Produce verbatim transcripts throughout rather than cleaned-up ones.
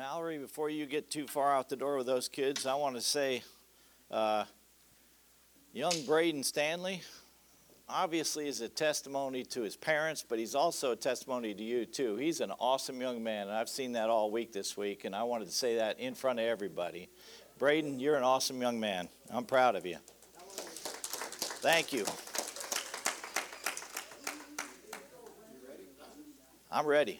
Mallory, before you get too far out the door with those kids, I want to say, uh, young Braden Stanley obviously is a testimony to his parents, but he's also a testimony to you too. He's an awesome young man, and I've seen that all week this week, and I wanted to say that in front of everybody. Braden, you're an awesome young man. I'm proud of you. Thank you. I'm ready.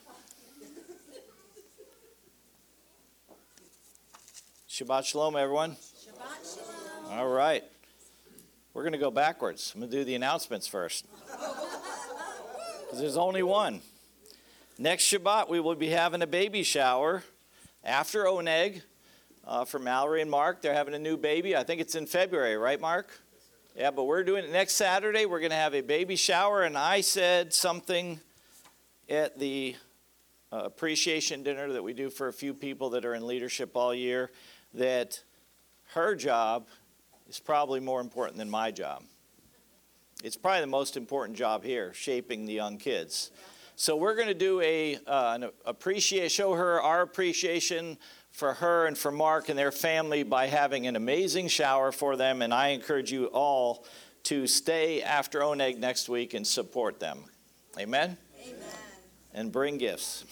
Shabbat Shalom, everyone. Shabbat Shalom. All right. We're going to go backwards. I'm going to do the announcements first. Because there's only one. Next Shabbat, we will be having a baby shower after Oneg uh, for Mallory and Mark. They're having a new baby. I think it's in February, right, Mark? Yeah, but we're doing it next Saturday. We're going to have a baby shower. And I said something at the uh, appreciation dinner that we do for a few people that are in leadership all year, that her job is probably more important than my job. It's probably the most important job here, shaping the young kids. So we're going to do a uh, an appreciate, show her our appreciation for her and for Mark and their family by having an amazing shower for them. And I encourage you all to stay after Oneg next week and support them. Amen? Amen. And bring gifts.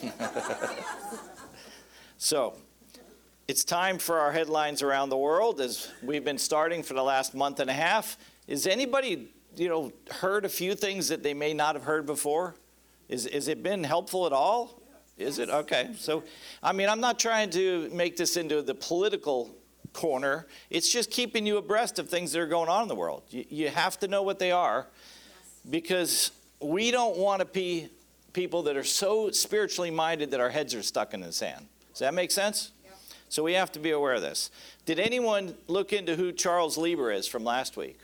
So, it's time for our headlines around the world, as we've been starting for the last month and a half. Is anybody, you know, heard a few things that they may not have heard before? Is is it been helpful at all? Is it? Okay. So, I mean, I'm not trying to make this into the political corner. It's just keeping you abreast of things that are going on in the world. You, you have to know what they are, because we don't want to be people that are so spiritually minded that our heads are stuck in the sand. Does that make sense? So we have to be aware of this. Did anyone look into who Charles Lieber is from last week?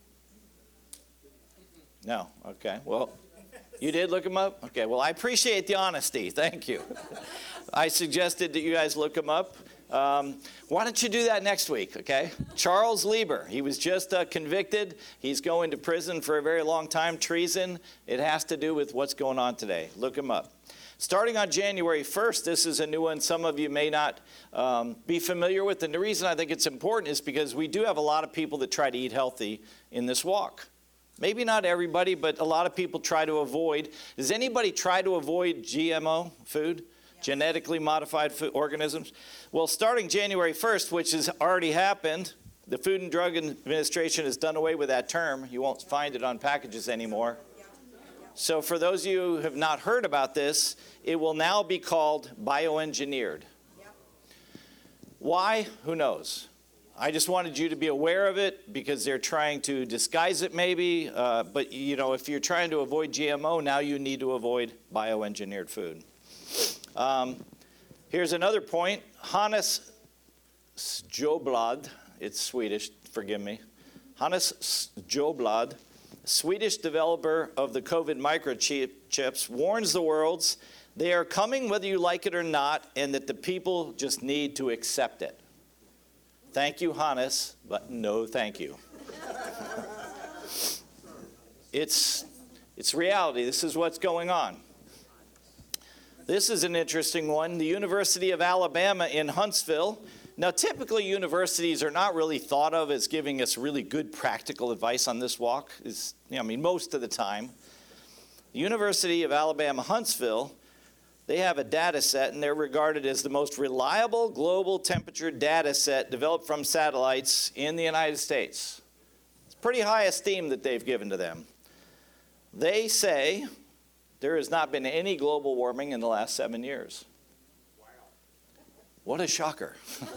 No? Okay. Well, you did look him up? Okay. Well, I appreciate the honesty. Thank you. I suggested that you guys look him up. Um, why don't you do that next week, okay? Charles Lieber. He was just uh, convicted. He's going to prison for a very long time. Treason. It has to do with what's going on today. Look him up. Starting on January first, this is a new one some of you may not um, be familiar with. And the reason I think it's important is because we do have a lot of people that try to eat healthy in this walk. Maybe not everybody, but a lot of people try to avoid. Does anybody try to avoid G M O food? Yes. Genetically modified food, organisms? Well, starting January first, which has already happened, the Food and Drug Administration has done away with that term. You won't find it on packages anymore. So for those of you who have not heard about this, it will now be called bioengineered. Yep. Why? Who knows? I just wanted you to be aware of it because they're trying to disguise it maybe. Uh, but, you know, if you're trying to avoid G M O, now you need to avoid bioengineered food. Um, here's another point. Hannes Sjöblad, it's Swedish, forgive me. Hannes Sjöblad, Swedish developer of the COVID microchips, warns the world they are coming whether you like it or not, and that the people just need to accept it. Thank you, Hannes, but no thank you. It's, it's reality. This is what's going on. This is an interesting one. The University of Alabama in Huntsville. Now, typically, universities are not really thought of as giving us really good practical advice on this walk. Is, you know, I mean, most of the time. The University of Alabama, Huntsville, they have a data set, and they're regarded as the most reliable global temperature data set developed from satellites in the United States. It's pretty high esteem that they've given to them. They say there has not been any global warming in the last seven years. What a shocker.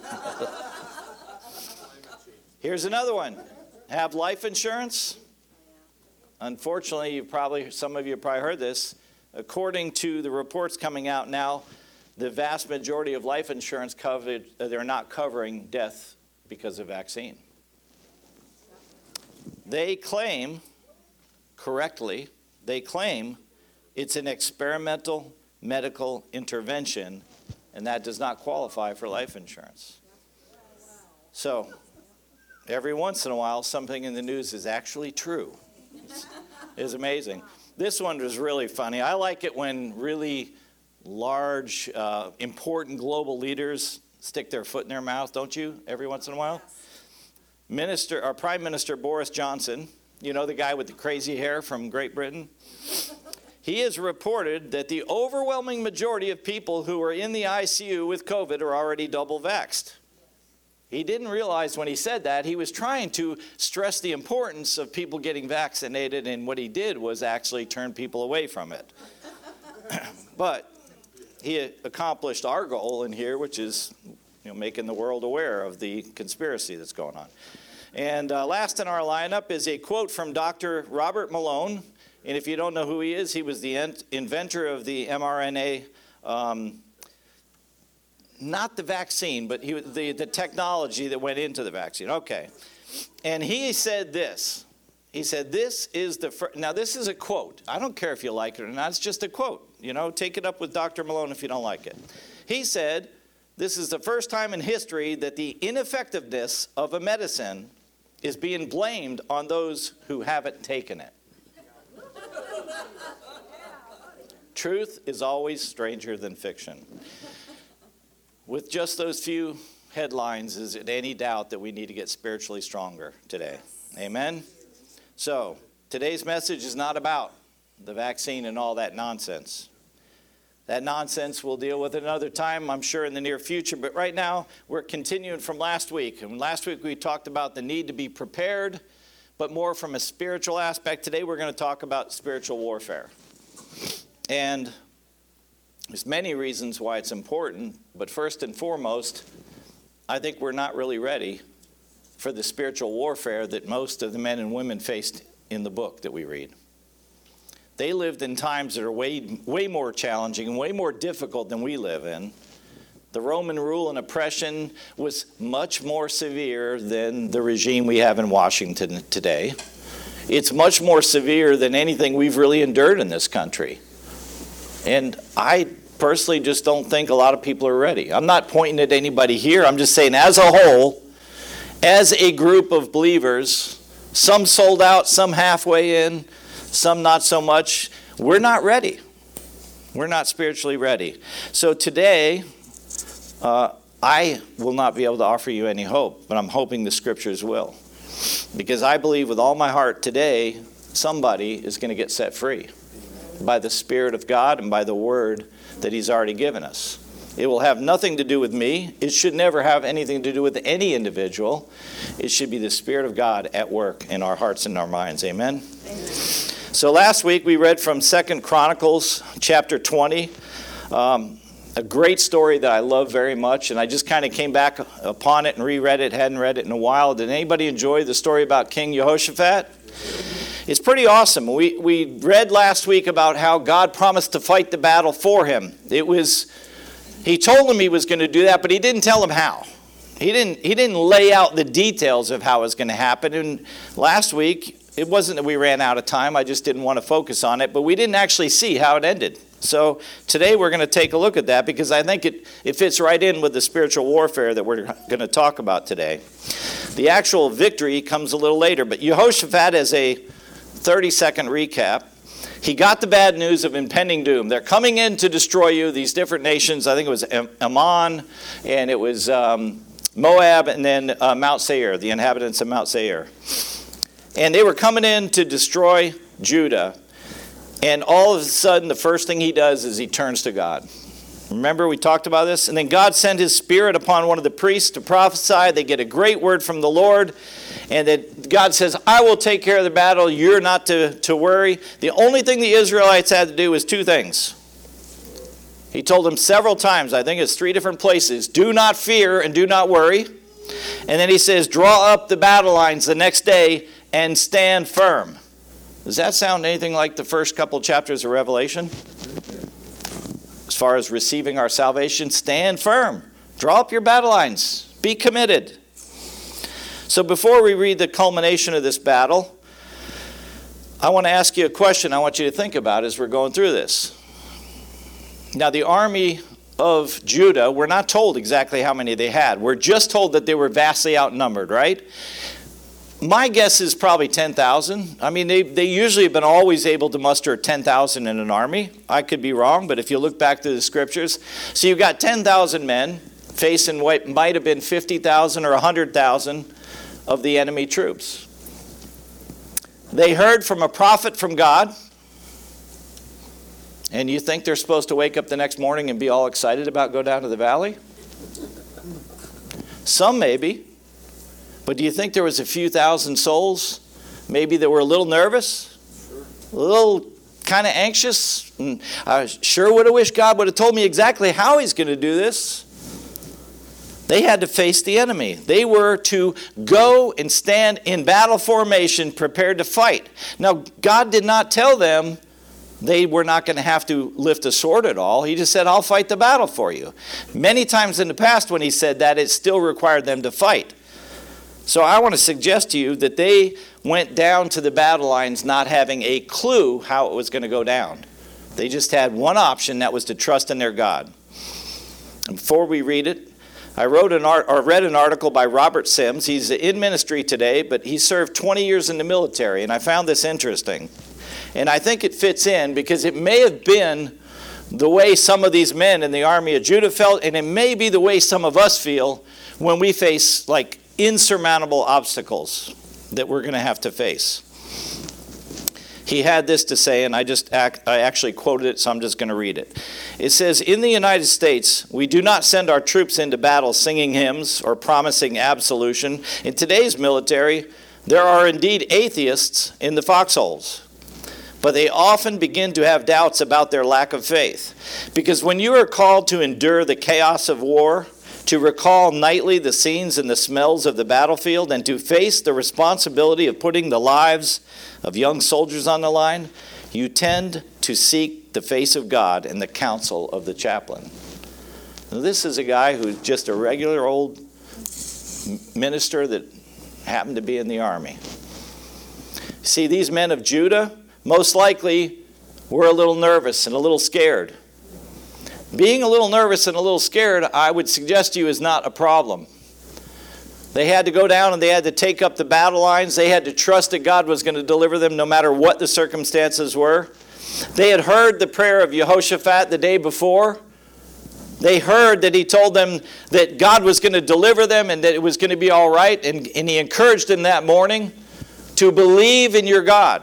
Here's another one. Have life insurance? Unfortunately, you probably some of you have probably heard this. According to the reports coming out now, the vast majority of life insurance covered, they're not covering death because of vaccine. They claim, correctly, they claim it's an experimental medical intervention, and that does not qualify for life insurance. So, every once in a while, something in the news is actually true. It's, it's amazing. This one was really funny. I like it when really large, uh, important global leaders stick their foot in their mouth, don't you, every once in a while? Minister, our Prime Minister Boris Johnson, you know, the guy with the crazy hair from Great Britain? He has reported that the overwhelming majority of people who are in the I C U with COVID are already double vaxxed. He didn't realize when he said that, he was trying to stress the importance of people getting vaccinated, and what he did was actually turn people away from it. But he accomplished our goal in here, which is, you know, making the world aware of the conspiracy that's going on. And uh, last in our lineup is a quote from Doctor Robert Malone. And if you don't know who he is, he was the ent- inventor of the mRNA, um, not the vaccine, but he, the, the technology that went into the vaccine. Okay. And he said this. He said, this is the first, now this is a quote. I don't care if you like it or not, it's just a quote. You know, take it up with Doctor Malone if you don't like it. He said, this is the first time in history that the ineffectiveness of a medicine is being blamed on those who haven't taken it. Truth is always stranger than fiction. With just those few headlines, is it any doubt that we need to get spiritually stronger today? Amen? So, today's message is not about the vaccine and all that nonsense. That nonsense we'll deal with another time, I'm sure, in the near future. But right now, we're continuing from last week. And last week we talked about the need to be prepared, but more from a spiritual aspect. Today we're going to talk about spiritual warfare. And there's many reasons why it's important, but first and foremost, I think we're not really ready for the spiritual warfare that most of the men and women faced in the book that we read. They lived in times that are way, way more challenging and way more difficult than we live in. The Roman rule and oppression was much more severe than the regime we have in Washington today. It's much more severe than anything we've really endured in this country. And I personally just don't think a lot of people are ready. I'm not pointing at anybody here. I'm just saying as a whole, as a group of believers, some sold out, some halfway in, some not so much, we're not ready. We're not spiritually ready. So today, uh, I will not be able to offer you any hope, but I'm hoping the scriptures will. Because I believe with all my heart today, somebody is going to get set free by the Spirit of God and by the word that he's already given us. It will have nothing to do with me. It should never have anything to do with any individual. It should be the Spirit of God at work in our hearts and our minds. Amen? Amen. So last week we read from Second Chronicles chapter twenty, um, a great story that I love very much, and I just kind of came back upon it and reread it, hadn't read it in a while. Did anybody enjoy the story about King Jehoshaphat? It's pretty awesome. We we read last week about how God promised to fight the battle for him. It was, he told him he was going to do that, but he didn't tell him how. He didn't he didn't lay out the details of how it was going to happen. And last week, it wasn't that we ran out of time. I just didn't want to focus on it, but we didn't actually see how it ended. So today we're going to take a look at that because I think it, it fits right in with the spiritual warfare that we're going to talk about today. The actual victory comes a little later, but Jehoshaphat, as a thirty-second recap, he got the bad news of impending doom. They're coming in to destroy you, these different nations. I think it was Ammon, and it was um, Moab, and then uh, Mount Seir, the inhabitants of Mount Seir. And they were coming in to destroy Judah. And all of a sudden, the first thing he does is he turns to God. Remember, we talked about this? And then God sent his spirit upon one of the priests to prophesy. They get a great word from the Lord. And then God says, I will take care of the battle. You're not to, to worry. The only thing the Israelites had to do was two things. He told them several times, I think it's three different places, do not fear and do not worry. And then he says, draw up the battle lines the next day and stand firm. Does that sound anything like the first couple chapters of Revelation? As far as receiving our salvation, stand firm. Draw up your battle lines. Be committed. So before we read the culmination of this battle, I want to ask you a question I want you to think about as we're going through this. Now, the army of Judah, we're not told exactly how many they had. We're just told that they were vastly outnumbered, right? my guess is probably ten thousand. I mean, they, they usually have been always able to muster ten thousand in an army. I could be wrong, but if you look back to the scriptures. So you've got ten thousand men facing what might have been fifty thousand or one hundred thousand of the enemy troops. They heard from a prophet from God. And you think they're supposed to wake up the next morning and be all excited about go down to the valley? Some maybe. But do you think there was a few thousand souls maybe that were a little nervous? A little kind of anxious? And I sure would have wished God would have told me exactly how he's going to do this. They had to face the enemy. They were to go and stand in battle formation prepared to fight. Now, God did not tell them they were not going to have to lift a sword at all. He just said, I'll fight the battle for you. Many times in the past when he said that, it still required them to fight. So I want to suggest to you that they went down to the battle lines not having a clue how it was going to go down. They just had one option, that was to trust in their God. And before we read it, I wrote an art, or read an article by Robert Sims. He's in ministry today, but he served twenty years in the military, and I found this interesting. And I think it fits in because it may have been the way some of these men in the army of Judah felt, and it may be the way some of us feel when we face like insurmountable obstacles that we're going to have to face. He had this to say, and I just act, I actually quoted it, so I'm just going to read it. It says, in the United States, we do not send our troops into battle singing hymns or promising absolution. In today's military, there are indeed atheists in the foxholes, but they often begin to have doubts about their lack of faith. Because when you are called to endure the chaos of war, to recall nightly the scenes and the smells of the battlefield, and to face the responsibility of putting the lives of young soldiers on the line, you tend to seek the face of God and the counsel of the chaplain. Now, this is a guy who's just a regular old minister that happened to be in the army. See, these men of Judah most likely were a little nervous and a little scared. Being a little nervous and a little scared, I would suggest to you, is not a problem. They had to go down and they had to take up the battle lines. They had to trust that God was going to deliver them no matter what the circumstances were. They had heard the prayer of Jehoshaphat the day before. They heard that he told them that God was going to deliver them and that it was going to be all right. And, and he encouraged them that morning to believe in your God.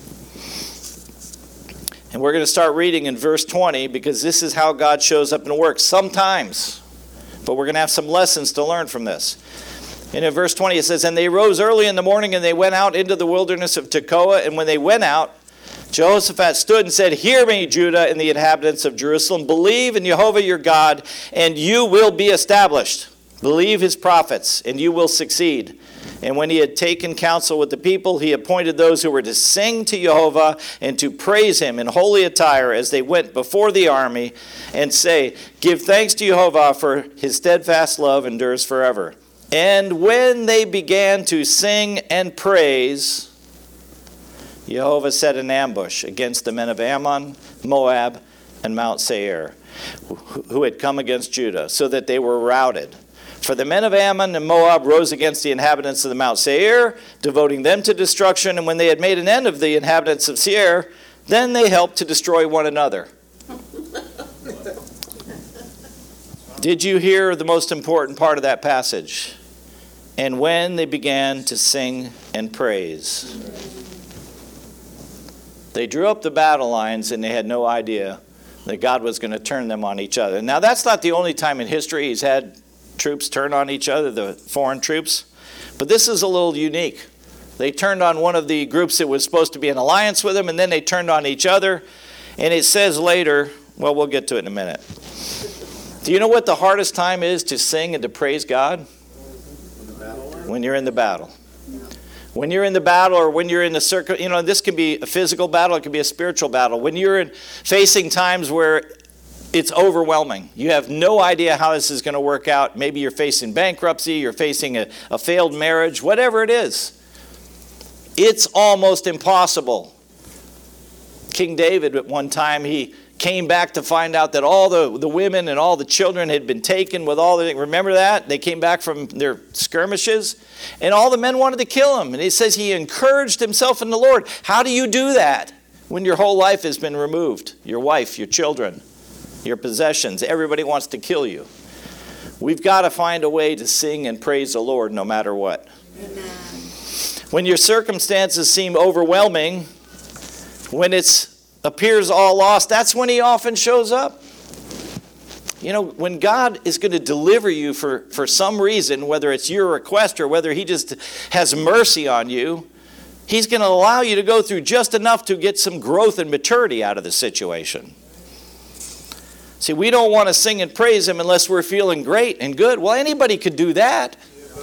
And we're going to start reading in verse twenty because this is how God shows up and works sometimes. But we're going to have some lessons to learn from this. And in verse twenty it says, and they rose early in the morning and they went out into the wilderness of Tekoa. And when they went out, Jehoshaphat stood and said, hear me, Judah and the inhabitants of Jerusalem. Believe in Jehovah your God and you will be established. Believe his prophets and you will succeed. And when he had taken counsel with the people, he appointed those who were to sing to Jehovah and to praise him in holy attire as they went before the army and say, give thanks to Jehovah, for his steadfast love endures forever. And when they began to sing and praise, Jehovah set an ambush against the men of Ammon, Moab, and Mount Seir, who had come against Judah, so that they were routed. For the men of Ammon and Moab rose against the inhabitants of the Mount Seir, devoting them to destruction. And when they had made an end of the inhabitants of Seir, then they helped to destroy one another. Did you hear the most important part of that passage? And when they began to sing and praise. They drew up the battle lines and they had no idea that God was going to turn them on each other. Now, that's not the only time in history he's had troops turn on each other, the foreign troops. But this is a little unique. They turned on one of the groups that was supposed to be in alliance with them, and then they turned on each other. And it says later, well, we'll get to it in a minute. Do you know what the hardest time is to sing and to praise God? When you're in the battle. When you're in the battle, or when you're in the circle, you know, this can be a physical battle, it can be a spiritual battle. When you're in, facing times where it's overwhelming. You have no idea how this is going to work out. Maybe you're facing bankruptcy, you're facing a, a failed marriage, whatever it is. It's almost impossible. King David, at one time, he came back to find out that all the, the women and all the children had been taken with all the, remember that? They came back from their skirmishes, and all the men wanted to kill him. And he says he encouraged himself in the Lord. How do you do that when your whole life has been removed? Your wife, your children, your possessions, everybody wants to kill you. We've got to find a way to sing and praise the Lord no matter what. Amen. When your circumstances seem overwhelming, when it appears all lost, that's when he often shows up. You know, when God is going to deliver you for, for some reason, whether it's your request or whether he just has mercy on you, he's going to allow you to go through just enough to get some growth and maturity out of the situation. See, we don't want to sing and praise him unless we're feeling great and good. Well, anybody could do that.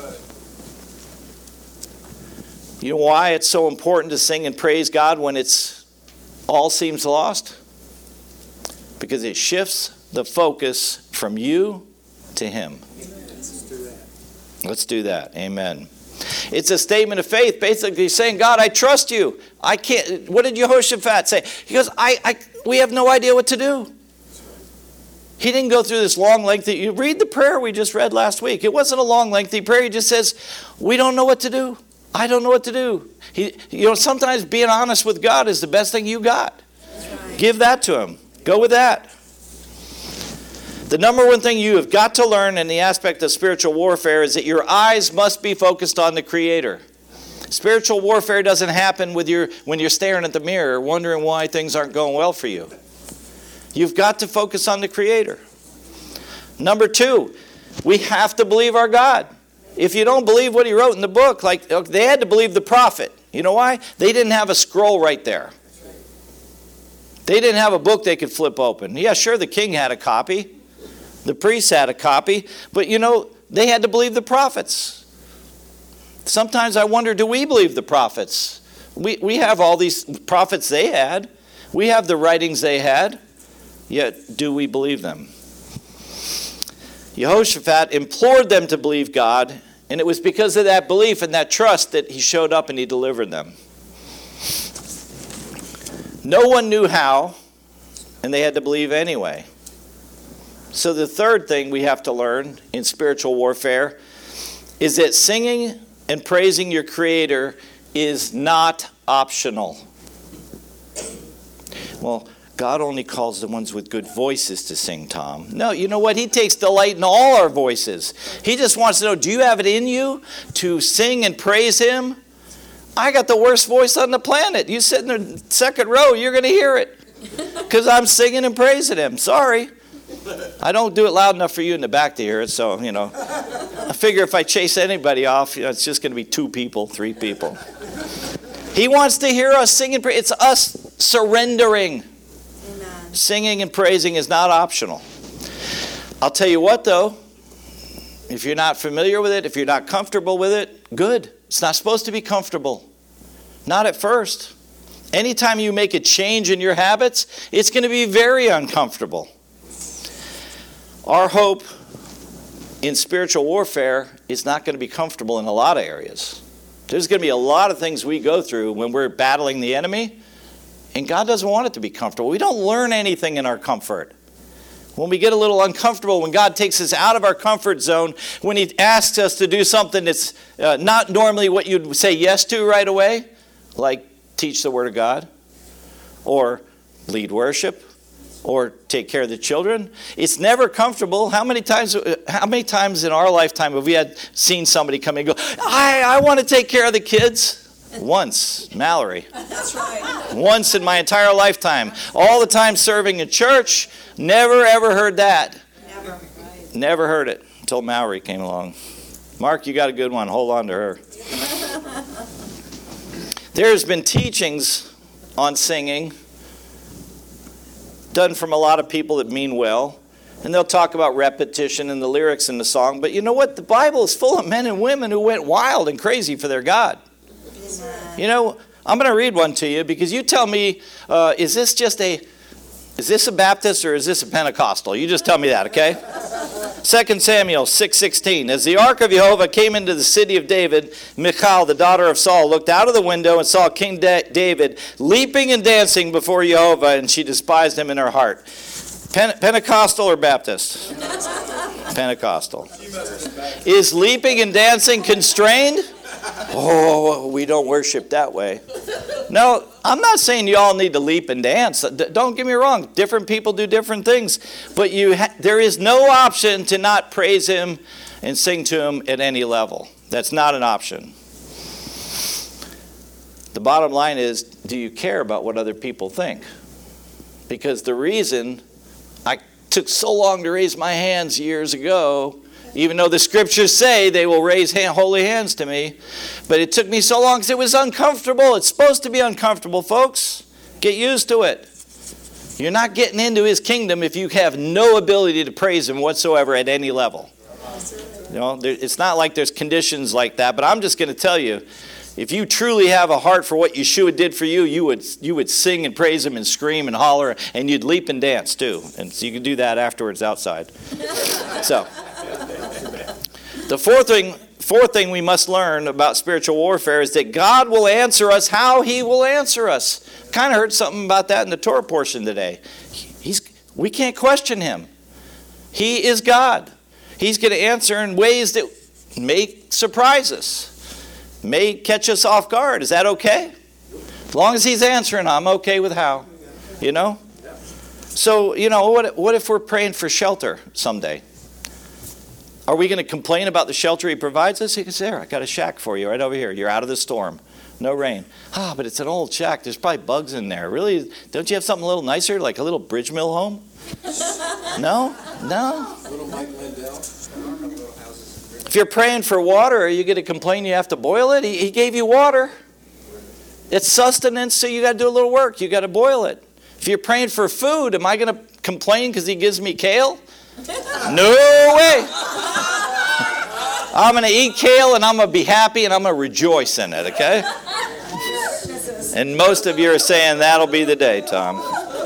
You know why it's so important to sing and praise God when it's all seems lost? Because it shifts the focus from you to him. Let's do that. Let's do that. Amen. It's a statement of faith, basically saying, God, I trust you. I can't. What did Jehoshaphat say? He goes, I, I, we have no idea what to do. He didn't go through this long, lengthy, you read the prayer we just read last week. It wasn't a long, lengthy prayer. He just says, we don't know what to do. I don't know what to do. He, you know, sometimes being honest with God is the best thing you got. Right. Give that to him. Go with that. The number one thing you have got to learn in the aspect of spiritual warfare is that your eyes must be focused on the Creator. Spiritual warfare doesn't happen with your, when you're staring at the mirror wondering why things aren't going well for you. You've got to focus on the Creator. Number two, we have to believe our God. If you don't believe what he wrote in the book, like they had to believe the prophet. You know why? They didn't have a scroll right there. They didn't have a book they could flip open. Yeah, sure, the king had a copy. The priests had a copy. But, you know, they had to believe the prophets. Sometimes I wonder, do we believe the prophets? We, we have all these prophets they had. We have the writings they had. Yet, do we believe them? Jehoshaphat implored them to believe God, and it was because of that belief and that trust that he showed up and he delivered them. No one knew how, and they had to believe anyway. So the third thing we have to learn in spiritual warfare is that singing and praising your Creator is not optional. Well, God only calls the ones with good voices to sing, Tom. No, you know what? He takes delight in all our voices. He just wants to know, do you have it in you to sing and praise him? I got the worst voice on the planet. You sit in the second row, you're going to hear it. Because I'm singing and praising him. Sorry. I don't do it loud enough for you in the back to hear it, so, you know. I figure if I chase anybody off, you know, it's just going to be two people, three people. He wants to hear us sing and praise. It's us surrendering. Singing and praising is not optional. I'll tell you what, though. If you're not familiar with it, if you're not comfortable with it, good. It's not supposed to be comfortable. Not at first. Anytime you make a change in your habits, it's going to be very uncomfortable. Our hope in spiritual warfare is not going to be comfortable in a lot of areas. There's going to be a lot of things we go through when we're battling the enemy. And God doesn't want it to be comfortable. We don't learn anything in our comfort. When we get a little uncomfortable, when God takes us out of our comfort zone, when he asks us to do something that's uh, not normally what you'd say yes to right away, like teach the Word of God, or lead worship, or take care of the children, it's never comfortable. How many times, how many times in our lifetime have we had seen somebody come in and go, I, I want to take care of the kids? Once, Mallory. That's right. Once in my entire lifetime. All the time serving in church, never ever heard that. Never. Right. Never heard it until Mallory came along. Mark, you got a good one. Hold on to her. There's been teachings on singing done from a lot of people that mean well. And they'll talk about repetition and the lyrics in the song. But you know what? The Bible is full of men and women who went wild and crazy for their God. You know, I'm going to read one to you because you tell me, uh, is this just a, is this a Baptist or is this a Pentecostal? You just tell me that, okay? Second Samuel six sixteen. As the ark of Jehovah came into the city of David, Michal, the daughter of Saul, looked out of the window and saw King David leaping and dancing before Jehovah, and she despised him in her heart. Pen- Pentecostal or Baptist? Pentecostal. Is leaping and dancing constrained? Oh, we don't worship that way. No, I'm not saying you all need to leap and dance. Don't get me wrong. Different people do different things. But you, ha- there is no option to not praise him and sing to him at any level. That's not an option. The bottom line is, do you care about what other people think? Because the reason I took so long to raise my hands years ago, even though the scriptures say they will raise hand, holy hands to me, but it took me so long because it was uncomfortable. It's supposed to be uncomfortable, folks. Get used to it. You're not getting into his kingdom if you have no ability to praise him whatsoever at any level. You know, there, it's not like there's conditions like that, but I'm just going to tell you, if you truly have a heart for what Yeshua did for you, you would you would sing and praise him and scream and holler, and you'd leap and dance too. And so you can do that afterwards outside. So, the fourth thing, fourth thing we must learn about spiritual warfare is that God will answer us how he will answer us. Kind of heard something about that in the Torah portion today. He's, we can't question him. He is God. He's going to answer in ways that may surprise us, may catch us off guard. Is that okay? As long as he's answering, I'm okay with how. You know? So, you know, what, what if we're praying for shelter someday? Are we going to complain about the shelter he provides us? He goes, there, I got a shack for you right over here. You're out of the storm. No rain. Ah, but it's an old shack. There's probably bugs in there. Really? Don't you have something a little nicer, like a little bridge mill home? No? No? If you're praying for water, are you going to complain you have to boil it? He, he gave you water. It's sustenance, so you got to do a little work. You got to boil it. If you're praying for food, am I going to complain because he gives me kale? No way. I'm going to eat kale and I'm going to be happy and I'm going to rejoice in it, okay? And most of you are saying that'll be the day, Tom.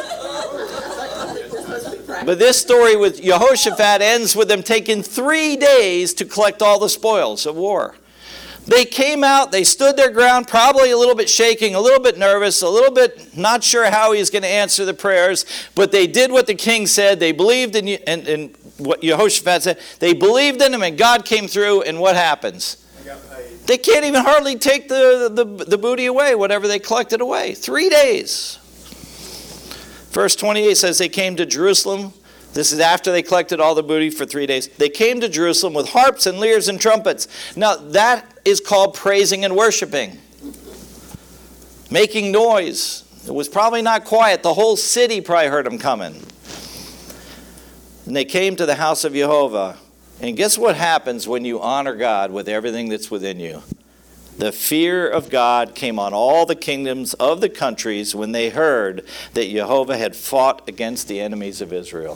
But this story with Jehoshaphat ends with them taking three days to collect all the spoils of war. They came out, they stood their ground, probably a little bit shaking, a little bit nervous, a little bit not sure how he's going to answer the prayers, but they did what the king said. They believed in, in, in what Jehoshaphat said. They believed in him, and God came through, and what happens? They can't even hardly take the, the, the booty away, whatever they collected away. Three days. Verse twenty-eight says they came to Jerusalem. This is after they collected all the booty for three days. They came to Jerusalem with harps and lyres and trumpets. Now, that is called praising and worshiping. Making noise. It was probably not quiet. The whole city probably heard them coming. And they came to the house of Jehovah. And guess what happens when you honor God with everything that's within you? The fear of God came on all the kingdoms of the countries when they heard that Jehovah had fought against the enemies of Israel.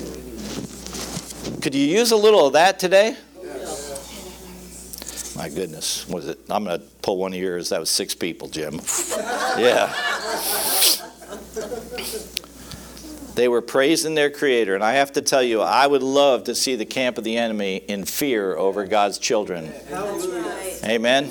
Could you use a little of that today? Yes. My goodness. Was it? I'm going to pull one of yours. That was six people, Jim. Yeah. They were praising their Creator. And I have to tell you, I would love to see the camp of the enemy in fear over God's children. Amen.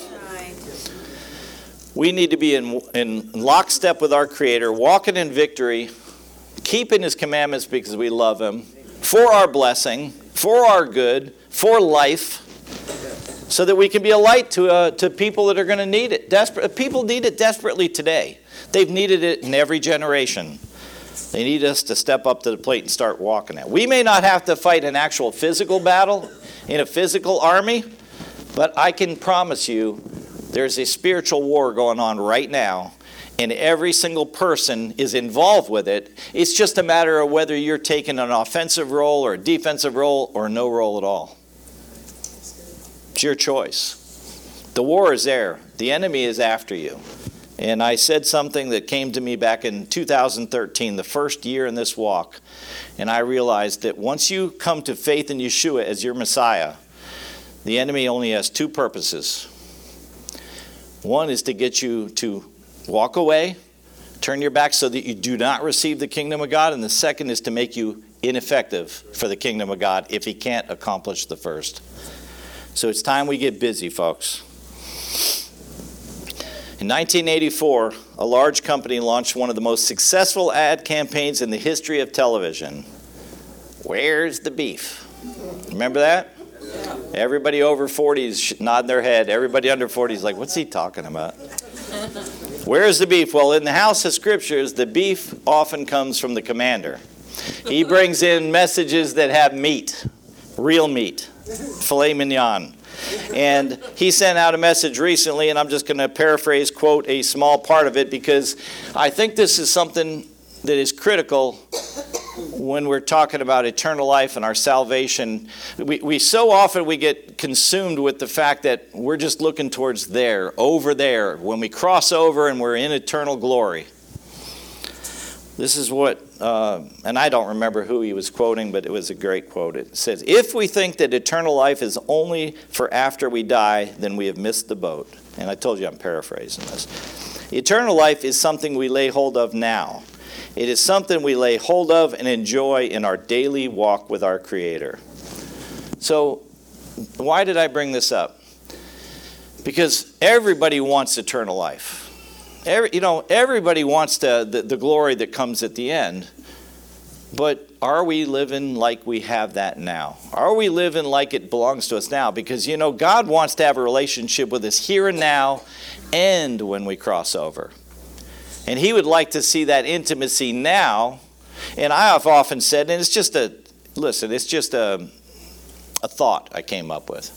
We need to be in, in lockstep with our Creator, walking in victory, keeping his commandments because we love him, for our blessing, for our good, for life, so that we can be a light to, uh, to people that are going to need it. Desperate, people need it desperately today. They've needed it in every generation. They need us to step up to the plate and start walking it. We may not have to fight an actual physical battle in a physical army, but I can promise you, there's a spiritual war going on right now, and every single person is involved with it. It's just a matter of whether you're taking an offensive role or a defensive role or no role at all. It's your choice. The war is there. The enemy is after you. And I said something that came to me back in two thousand thirteen, the first year in this walk, and I realized that once you come to faith in Yeshua as your Messiah, the enemy only has two purposes. One is to get you to walk away, turn your back so that you do not receive the kingdom of God. And the second is to make you ineffective for the kingdom of God if he can't accomplish the first. So it's time we get busy, folks. In nineteen eighty-four, a large company launched one of the most successful ad campaigns in the history of television. Where's the beef? Remember that? Yeah. Everybody over forty is nodding their head. Everybody under forty is like, what's he talking about? Where's the beef? Well, in the house of scriptures, the beef often comes from the commander. He brings in messages that have meat, real meat, filet mignon. And he sent out a message recently, and I'm just going to paraphrase, quote, a small part of it, because I think this is something that is critical when we're talking about eternal life and our salvation. We, we so often we get consumed with the fact that we're just looking towards there, over there, when we cross over and we're in eternal glory. This is what, uh, and I don't remember who he was quoting, but it was a great quote. It says, if we think that eternal life is only for after we die, then we have missed the boat. And I told you I'm paraphrasing this. Eternal life is something we lay hold of now. It is something we lay hold of and enjoy in our daily walk with our Creator. So, why did I bring this up? Because everybody wants eternal life. Every, you know, everybody wants to, the, the glory that comes at the end. But are we living like we have that now? Are we living like it belongs to us now? Because, you know, God wants to have a relationship with us here and now and when we cross over. And he would like to see that intimacy now. And I have often said, and it's just a, listen, it's just a, a thought I came up with.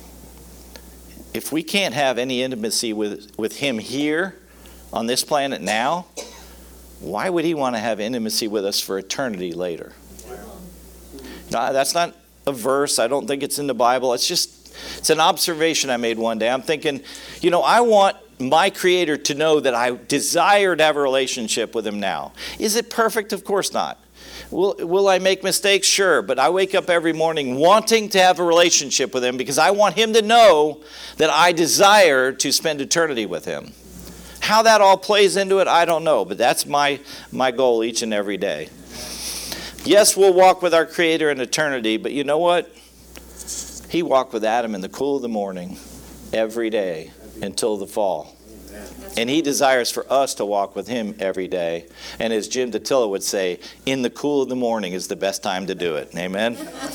If we can't have any intimacy with, with him here on this planet now, why would he want to have intimacy with us for eternity later? No, that's not a verse. I don't think it's in the Bible. It's just, it's an observation I made one day. I'm thinking, you know, I want my Creator to know that I desire to have a relationship with him now. Is it perfect? Of course not. Will, will I make mistakes? Sure. But I wake up every morning wanting to have a relationship with him because I want him to know that I desire to spend eternity with him. How that all plays into it, I don't know. But that's my, my goal each and every day. Yes, we'll walk with our Creator in eternity. But you know what? He walked with Adam in the cool of the morning every day until the fall. And he desires for us to walk with him every day. And as Jim Dattila would say, in the cool of the morning is the best time to do it. Amen?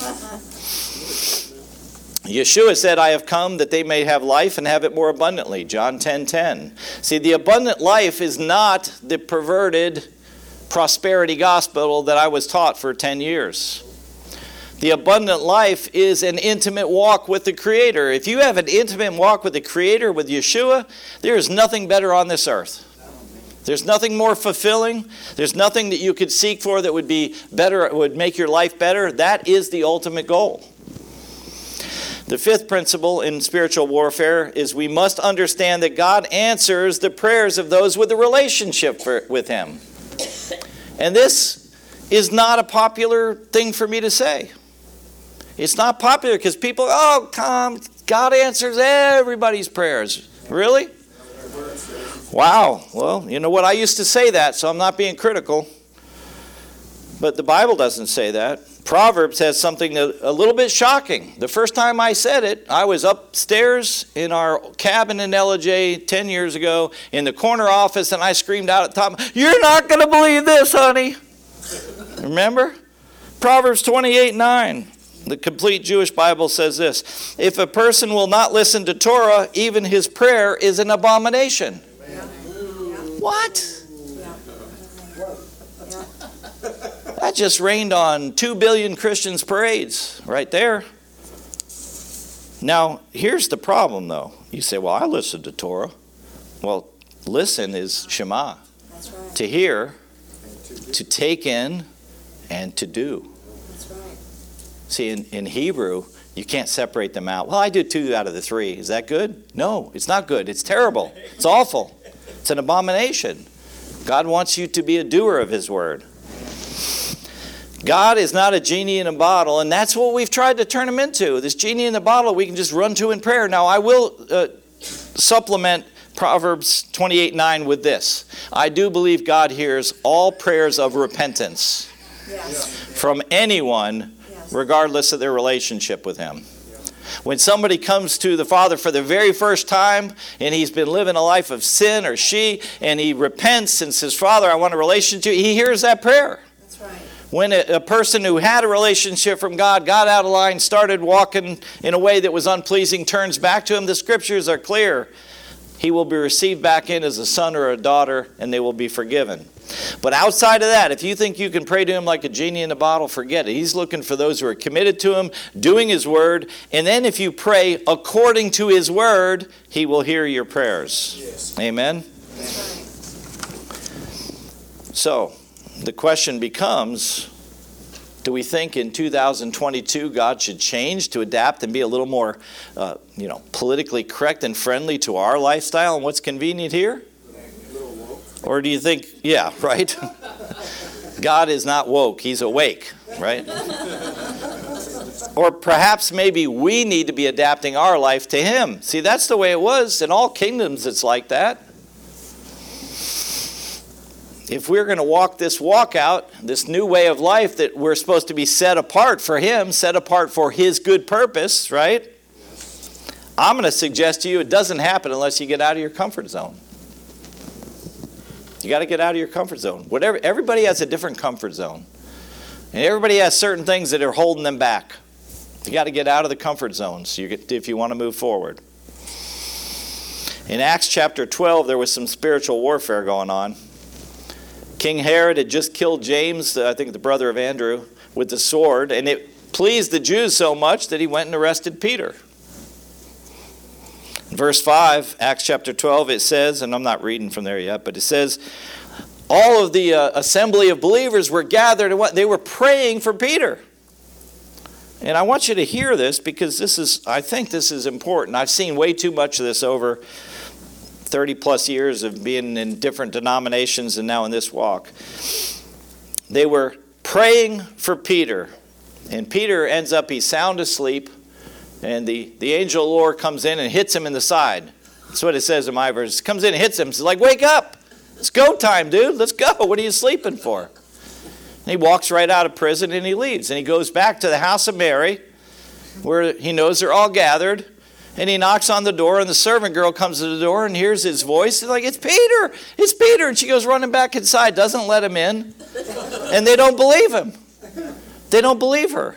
Yeshua said, I have come that they may have life and have it more abundantly. John ten ten. See, the abundant life is not the perverted prosperity gospel that I was taught for ten years. The abundant life is an intimate walk with the Creator. If you have an intimate walk with the Creator, with Yeshua, there is nothing better on this earth. There's nothing more fulfilling. There's nothing that you could seek for that would be better, would make your life better. That is the ultimate goal. The fifth principle in spiritual warfare is we must understand that God answers the prayers of those with a relationship for, with him. And this is not a popular thing for me to say. It's not popular because people, oh, come, God answers everybody's prayers. Really? Wow. Well, you know what? I used to say that, so I'm not being critical. But the Bible doesn't say that. Proverbs has something a, a little bit shocking. The first time I said it, I was upstairs in our cabin in L J ten years ago in the corner office, and I screamed out at the top, you're not going to believe this, honey. Remember? Proverbs twenty-eight nine. The complete Jewish Bible says this. If a person will not listen to Torah, even his prayer is an abomination. What? That just rained on two billion Christians' parades right there. Now, here's the problem, though. You say, well, I listen to Torah. Well, listen is Shema. That's right. To hear, to take in, and to do. That's right. See, in, in Hebrew, you can't separate them out. Well, I do two out of the three. Is that good? No, it's not good. It's terrible. It's awful. It's an abomination. God wants you to be a doer of his word. God is not a genie in a bottle, and that's what we've tried to turn him into. This genie in a bottle we can just run to in prayer. Now, I will uh, supplement Proverbs twenty-eight nine with this. I do believe God hears all prayers of repentance. Yes. from anyone, Yes. regardless of their relationship with him. When somebody comes to the Father for the very first time and he's been living a life of sin, or she, and he repents and says, Father, I want a relationship, he hears that prayer. That's right. When a, a person who had a relationship from God got out of line, started walking in a way that was unpleasing, turns back to him, the scriptures are clear. He will be received back in as a son or a daughter, and they will be forgiven. But outside of that, if you think you can pray to him like a genie in a bottle, forget it. He's looking for those who are committed to him, doing his word. And then if you pray according to his word, he will hear your prayers. Yes. Amen? So, the question becomes, do we think in two thousand twenty-two God should change to adapt and be a little more, uh, you know, politically correct and friendly to our lifestyle and what's convenient here? Or do you think, yeah, right? God is not woke, he's awake, right? Or perhaps maybe we need to be adapting our life to him. See, that's the way it was. In all kingdoms, it's like that. If we're going to walk this walk out, this new way of life that we're supposed to be set apart for him, set apart for his good purpose, right? I'm going to suggest to you it doesn't happen unless you get out of your comfort zone. You got to get out of your comfort zone. Whatever, everybody has a different comfort zone. And everybody has certain things that are holding them back. You got to get out of the comfort zones you get, if you want to move forward. In Acts chapter twelve, there was some spiritual warfare going on. King Herod had just killed James, I think the brother of Andrew, with the sword. And it pleased the Jews so much that he went and arrested Peter. In verse five, Acts chapter twelve, it says, and I'm not reading from there yet, but it says, all of the uh, assembly of believers were gathered, and what they were praying for Peter. And I want you to hear this because this is, I think this is important. I've seen way too much of this over thirty plus years of being in different denominations and now in this walk. They were praying for Peter, and Peter ends up, he's sound asleep. And the, the angel of the Lord comes in and hits him in the side. That's what it says in my verse. Comes in and hits him. It's like, wake up. It's go time, dude. Let's go. What are you sleeping for? And he walks right out of prison and he leaves. And he goes back to the house of Mary, where he knows they're all gathered. And he knocks on the door, and the servant girl comes to the door and hears his voice. He's like, it's Peter. It's Peter. And she goes running back inside, doesn't let him in. And they don't believe him. They don't believe her.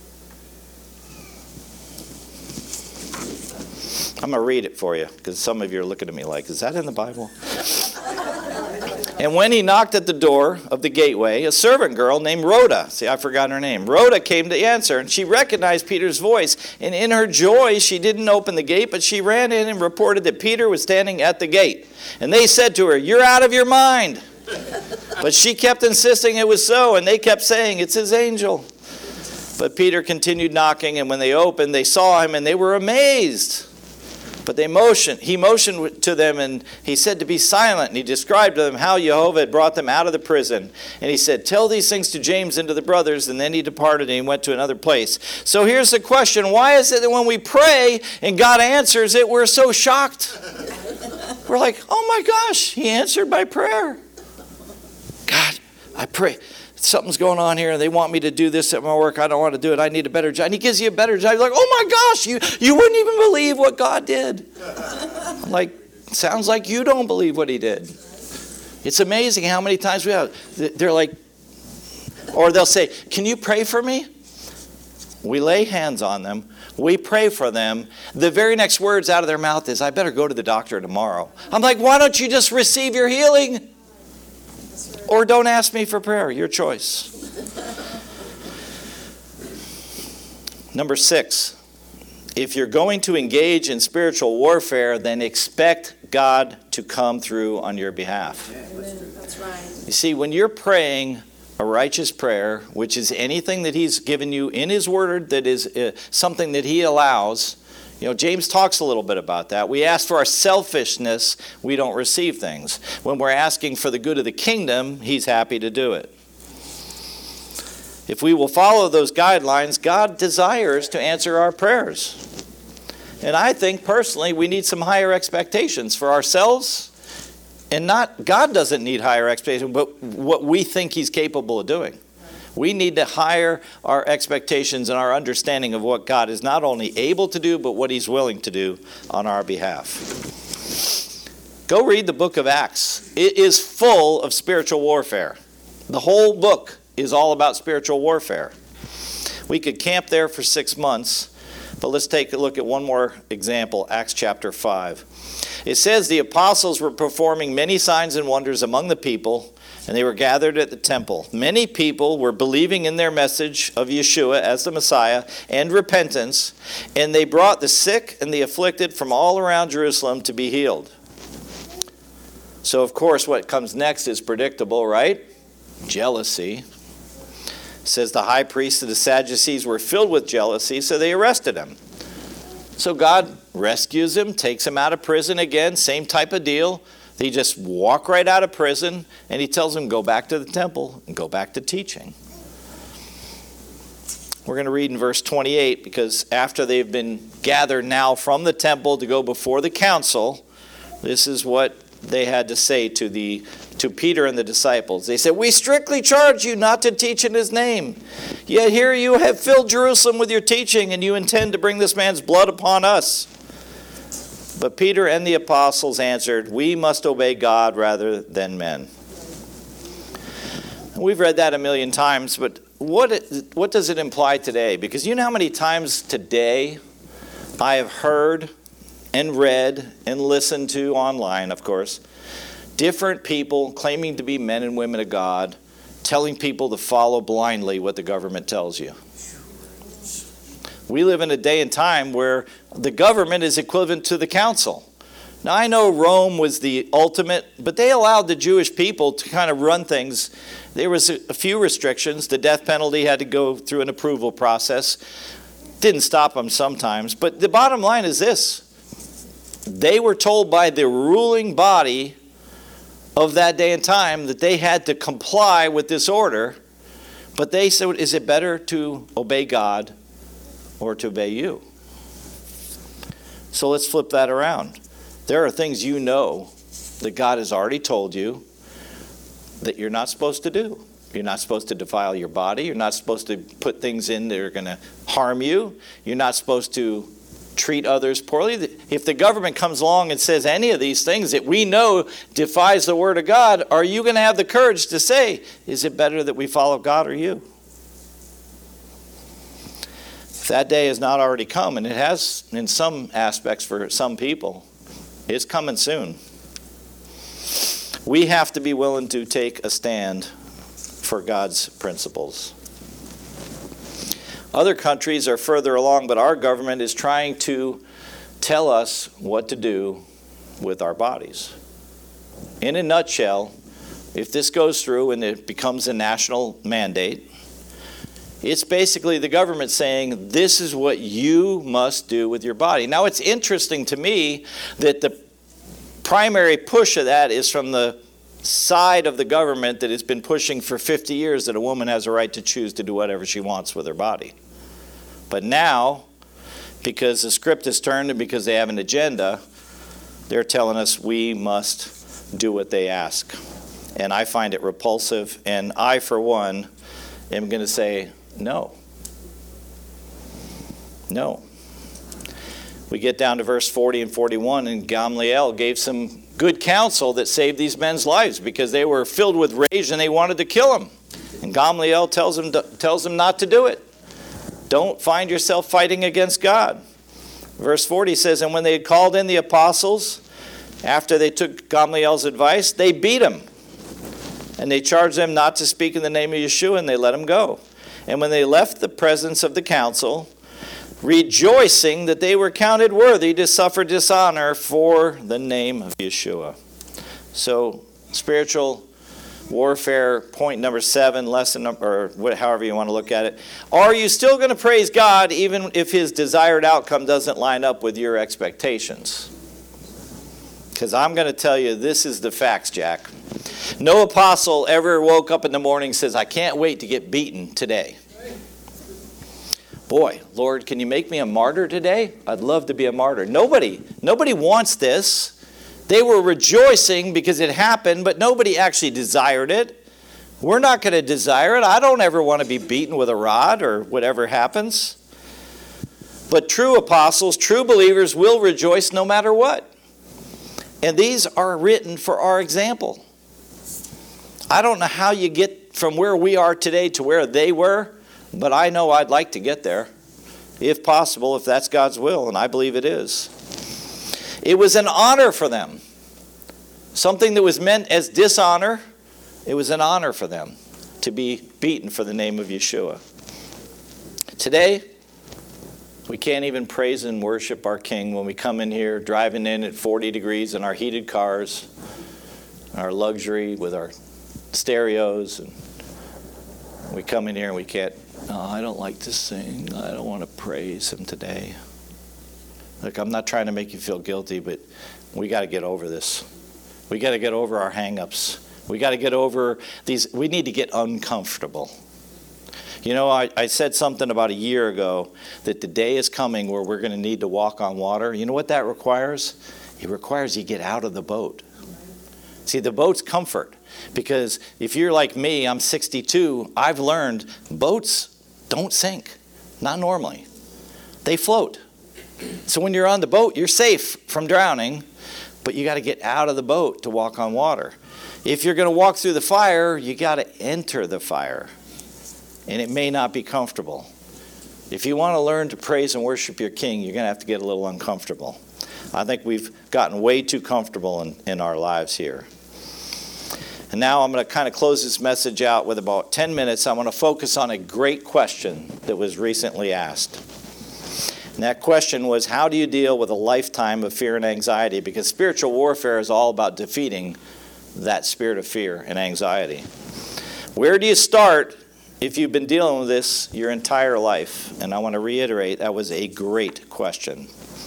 I'm going to read it for you because some of you are looking at me like, is that in the Bible? And when he knocked at the door of the gateway, a servant girl named Rhoda, see, I forgot her name, Rhoda came to answer, and she recognized Peter's voice. And in her joy, she didn't open the gate, but she ran in and reported that Peter was standing at the gate. And they said to her, you're out of your mind. But she kept insisting it was so, and they kept saying, it's his angel. But Peter continued knocking, and when they opened, they saw him, and they were amazed. But they motioned, he motioned to them, and he said to be silent. And he described to them how Jehovah had brought them out of the prison. And he said, tell these things to James and to the brothers. And then he departed and he went to another place. So here's the question. Why is it that when we pray and God answers it, we're so shocked? We're like, oh my gosh, he answered by prayer. God, I pray. Something's going on here, and they want me to do this at my work. I don't want to do it. I need a better job. And he gives you a better job. You're like, oh my gosh, you, you wouldn't even believe what God did. I'm like, sounds like you don't believe what he did. It's amazing how many times we have. They're like, or they'll say, can you pray for me? We lay hands on them. We pray for them. The very next words out of their mouth is, I better go to the doctor tomorrow. I'm like, why don't you just receive your healing? Or don't ask me for prayer, your choice. Number six, if you're going to engage in spiritual warfare, then expect God to come through on your behalf. That's right. You see, when you're praying a righteous prayer, which is anything that he's given you in his word that is uh, something that he allows, you know, James talks a little bit about that. We ask for our selfishness, we don't receive things. When we're asking for the good of the kingdom, he's happy to do it. If we will follow those guidelines, God desires to answer our prayers. And I think personally we need some higher expectations for ourselves. And not, God doesn't need higher expectations, but what we think he's capable of doing. We need to higher our expectations and our understanding of what God is not only able to do, but what he's willing to do on our behalf. Go read the book of Acts. It is full of spiritual warfare. The whole book is all about spiritual warfare. We could camp there for six months, but let's take a look at one more example, Acts chapter five. It says the apostles were performing many signs and wonders among the people, and they were gathered at the temple. Many people were believing in their message of Yeshua as the Messiah and repentance, and they brought the sick and the afflicted from all around Jerusalem to be healed. So, of course, what comes next is predictable, right? Jealousy. It says the high priest and the Sadducees were filled with jealousy, so they arrested him. So God rescues him, takes him out of prison again, same type of deal. They just walk right out of prison, and he tells them, go back to the temple and go back to teaching. We're going to read in verse twenty-eight, because after they've been gathered now from the temple to go before the council, this is what they had to say to the to Peter and the disciples. They said, we strictly charge you not to teach in his name. Yet here you have filled Jerusalem with your teaching, and you intend to bring this man's blood upon us. But Peter and the apostles answered, we must obey God rather than men. And we've read that a million times, but what it, what does it imply today? Because you know how many times today I have heard and read and listened to online, of course, different people claiming to be men and women of God, telling people to follow blindly what the government tells you. We live in a day and time where the government is equivalent to the council. Now, I know Rome was the ultimate, but they allowed the Jewish people to kind of run things. There was a, a few restrictions. The death penalty had to go through an approval process. Didn't stop them sometimes. But the bottom line is this. They were told by the ruling body of that day and time that they had to comply with this order, but they said, is it better to obey God or to obey you? So let's flip that around. There are things you know that God has already told you that you're not supposed to do. You're not supposed to defile your body. You're not supposed to put things in that are going to harm you. You're not supposed to treat others poorly. If the government comes along and says any of these things that we know defies the word of God, are you going to have the courage to say, is it better that we follow God or you? If that day has not already come, and it has in some aspects for some people, it's coming soon. We have to be willing to take a stand for God's principles. Other countries are further along, but our government is trying to tell us what to do with our bodies. In a nutshell, if this goes through and it becomes a national mandate, it's basically the government saying, this is what you must do with your body. Now, it's interesting to me that the primary push of that is from the side of the government that has been pushing for fifty years that a woman has a right to choose to do whatever she wants with her body. But now, because the script is turned and because they have an agenda, they're telling us we must do what they ask. And I find it repulsive, and I, for one, am going to say no. No. We get down to verse forty and forty-one, and Gamaliel gave some good counsel that saved these men's lives because they were filled with rage and they wanted to kill him. And Gamaliel tells them, tells them not to do it. Don't find yourself fighting against God. Verse forty says, and when they had called in the apostles, after they took Gamaliel's advice, they beat him. And they charged them not to speak in the name of Yeshua, and they let him go. And when they left the presence of the council, rejoicing that they were counted worthy to suffer dishonor for the name of Yeshua. So, spiritual warfare, point number seven, lesson number, or however you want to look at it. Are you still going to praise God even if his desired outcome doesn't line up with your expectations? Because I'm going to tell you, this is the facts, Jack. No apostle ever woke up in the morning and says, I can't wait to get beaten today. Boy, Lord, can you make me a martyr today? I'd love to be a martyr. Nobody, nobody wants this. They were rejoicing because it happened, but nobody actually desired it. We're not going to desire it. I don't ever want to be beaten with a rod or whatever happens. But true apostles, true believers will rejoice no matter what. And these are written for our example. I don't know how you get from where we are today to where they were, but I know I'd like to get there, if possible, if that's God's will, and I believe it is. It was an honor for them. Something that was meant as dishonor, it was an honor for them to be beaten for the name of Yeshua. Today, we can't even praise and worship our King when we come in here driving in at forty degrees in our heated cars, our luxury with our stereos, and we come in here and we can't, oh, I don't like to sing. I don't want to praise him today. Look, I'm not trying to make you feel guilty, but we got to get over this. We got to get over our hang-ups. We got to get over these. We need to get uncomfortable. You know, I, I said something about a year ago that the day is coming where we're going to need to walk on water. You know what that requires? It requires you get out of the boat. See, the boat's comfort. Because if you're like me, I'm sixty-two, I've learned boats don't sink. Not normally. They float. So when you're on the boat, you're safe from drowning, but you got to get out of the boat to walk on water. If you're going to walk through the fire, you got to enter the fire. And it may not be comfortable. If you want to learn to praise and worship your King, you're going to have to get a little uncomfortable. I think we've gotten way too comfortable in, in our lives here. And now I'm going to kind of close this message out with about ten minutes. I want to focus on a great question that was recently asked. And that question was, how do you deal with a lifetime of fear and anxiety? Because spiritual warfare is all about defeating that spirit of fear and anxiety. Where do you start if you've been dealing with this your entire life? And I want to reiterate, that was a great question.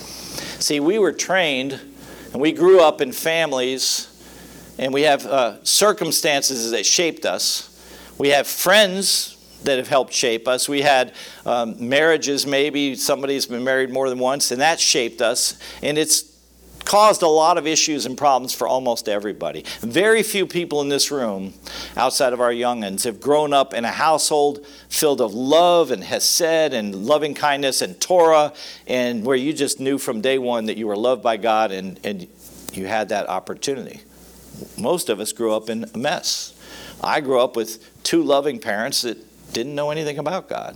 See, we were trained and we grew up in families, and we have uh, circumstances that shaped us. We have friends that have helped shape us. We had um, marriages, maybe somebody's been married more than once, and that shaped us. And it's caused a lot of issues and problems for almost everybody. Very few people in this room, outside of our young'uns, have grown up in a household filled of love and hesed and loving kindness and Torah, and where you just knew from day one that you were loved by God and, and you had that opportunity. Most of us grew up in a mess. I grew up with two loving parents that didn't know anything about God.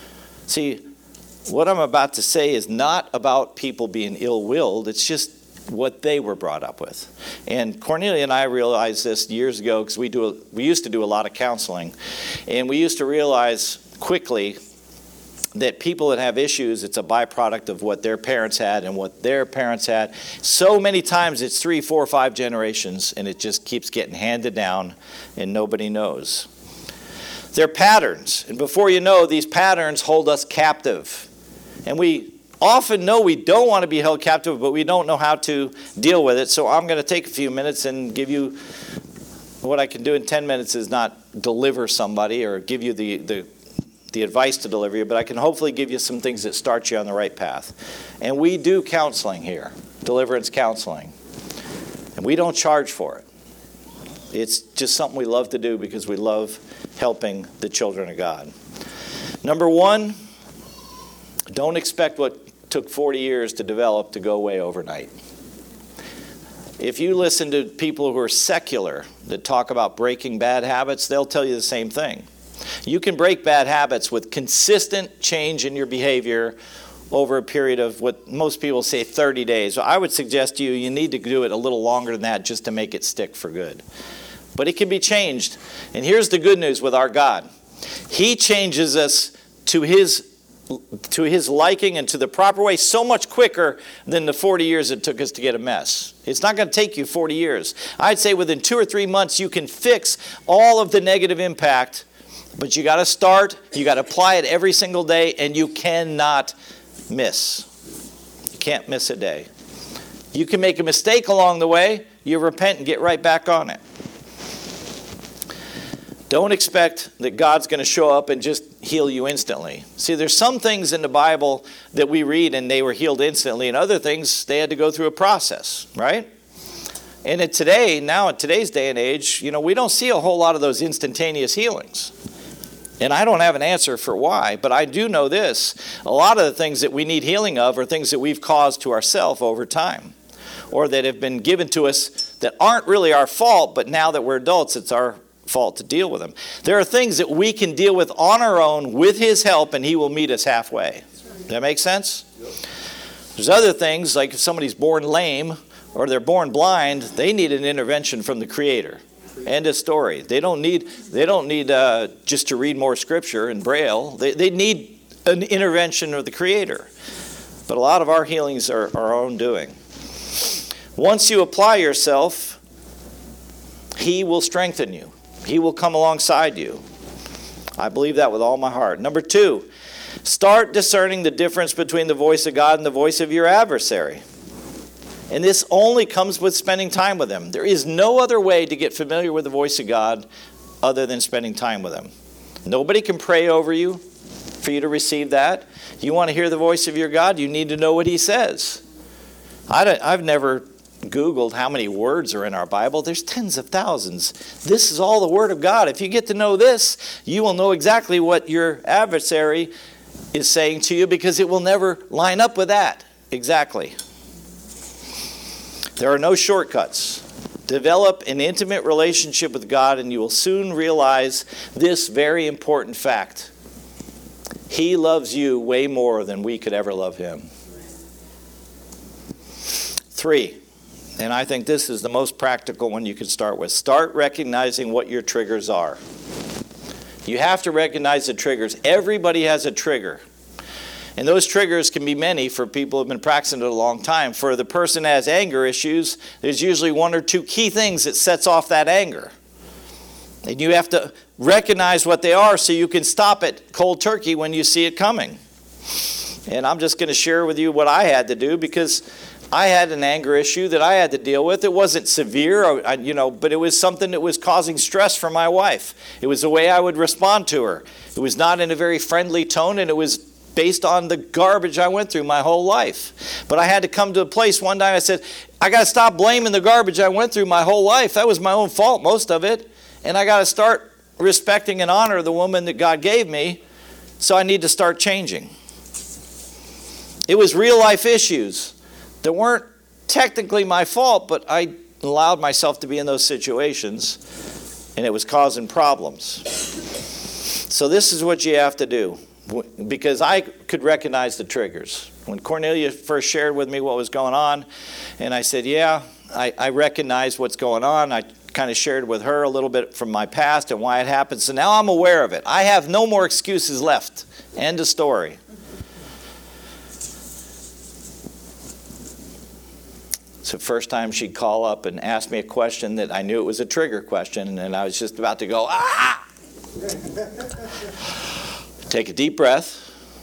See, what I'm about to say is not about people being ill-willed. It's just what they were brought up with. And Cornelia and I realized this years ago because we do a, we used to do a lot of counseling. And we used to realize quickly that people that have issues, it's a byproduct of what their parents had and what their parents had. So many times it's three, four, five generations, and it just keeps getting handed down, and nobody knows. They're patterns, and before you know, these patterns hold us captive. And we often know we don't want to be held captive, but we don't know how to deal with it. So I'm going to take a few minutes and give you what I can do in ten minutes is not deliver somebody or give you the, the the advice to deliver you, but I can hopefully give you some things that start you on the right path. And we do counseling here, deliverance counseling. And we don't charge for it. It's just something we love to do because we love helping the children of God. Number one, don't expect what took forty years to develop to go away overnight. If you listen to people who are secular that talk about breaking bad habits, they'll tell you the same thing. You can break bad habits with consistent change in your behavior over a period of what most people say thirty days. I would suggest to you, you need to do it a little longer than that just to make it stick for good. But it can be changed. And here's the good news with our God. He changes us to his to his liking and to the proper way so much quicker than the forty years it took us to get a mess. It's not going to take you forty years. I'd say within two or three months you can fix all of the negative impact. But you got to start, you got to apply it every single day, and you cannot miss. You can't miss a day. You can make a mistake along the way, you repent and get right back on it. Don't expect that God's going to show up and just heal you instantly. See, there's some things in the Bible that we read and they were healed instantly, and other things they had to go through a process, right? And in today, now in today's day and age, you know, we don't see a whole lot of those instantaneous healings. And I don't have an answer for why, but I do know this. A lot of the things that we need healing of are things that we've caused to ourselves over time, or that have been given to us that aren't really our fault, but now that we're adults, it's our fault to deal with them. There are things that we can deal with on our own with his help, and he will meet us halfway. Does that make sense? There's other things, like if somebody's born lame or they're born blind, they need an intervention from the Creator. End of story. They don't need, they don't need uh, just to read more scripture in Braille. They, they need an intervention of the Creator. But a lot of our healings are our own doing. Once you apply yourself, he will strengthen you. He will come alongside you. I believe that with all my heart. Number two, start discerning the difference between the voice of God and the voice of your adversary. And this only comes with spending time with him. There is no other way to get familiar with the voice of God other than spending time with him. Nobody can pray over you for you to receive that. You want to hear the voice of your God, you need to know what he says. I don't, I've never Googled how many words are in our Bible. There's tens of thousands. This is all the Word of God. If you get to know this, you will know exactly what your adversary is saying to you, because it will never line up with that exactly. There are no shortcuts. Develop an intimate relationship with God, and you will soon realize this very important fact. He loves you way more than we could ever love him. Three, and I think this is the most practical one you can start with. Start recognizing what your triggers are. You have to recognize the triggers. Everybody has a trigger. And those triggers can be many for people who have been practicing it a long time. For the person that has anger issues, there's usually one or two key things that sets off that anger. And you have to recognize what they are so you can stop it cold turkey when you see it coming. And I'm just going to share with you what I had to do, because I had an anger issue that I had to deal with. It wasn't severe, or, you know, but it was something that was causing stress for my wife. It was the way I would respond to her. It was not in a very friendly tone, and it was based on the garbage I went through my whole life. But I had to come to a place one day I said, I got to stop blaming the garbage I went through my whole life. That was my own fault, most of it. And I got to start respecting and honor the woman that God gave me, so I need to start changing. It was real life issues that weren't technically my fault, but I allowed myself to be in those situations, and it was causing problems. So this is what you have to do, because I could recognize the triggers. When Cornelia first shared with me what was going on, and I said, yeah, I, I recognize what's going on. I kind of shared with her a little bit from my past and why it happened. So now I'm aware of it. I have no more excuses left. End of story. So first time she'd call up and ask me a question that I knew it was a trigger question, and I was just about to go, ah! Take a deep breath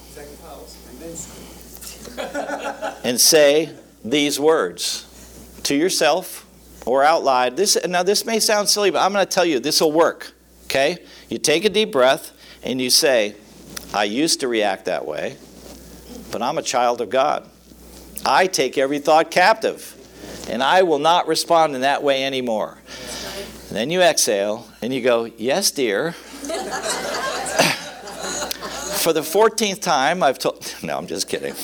and say these words to yourself or out loud. This, now, this may sound silly, but I'm going to tell you, this will work, okay? You take a deep breath and you say, I used to react that way, but I'm a child of God. I take every thought captive, and I will not respond in that way anymore. And then you exhale and you go, yes, dear. For the fourteenth time, I've told... No, I'm just kidding.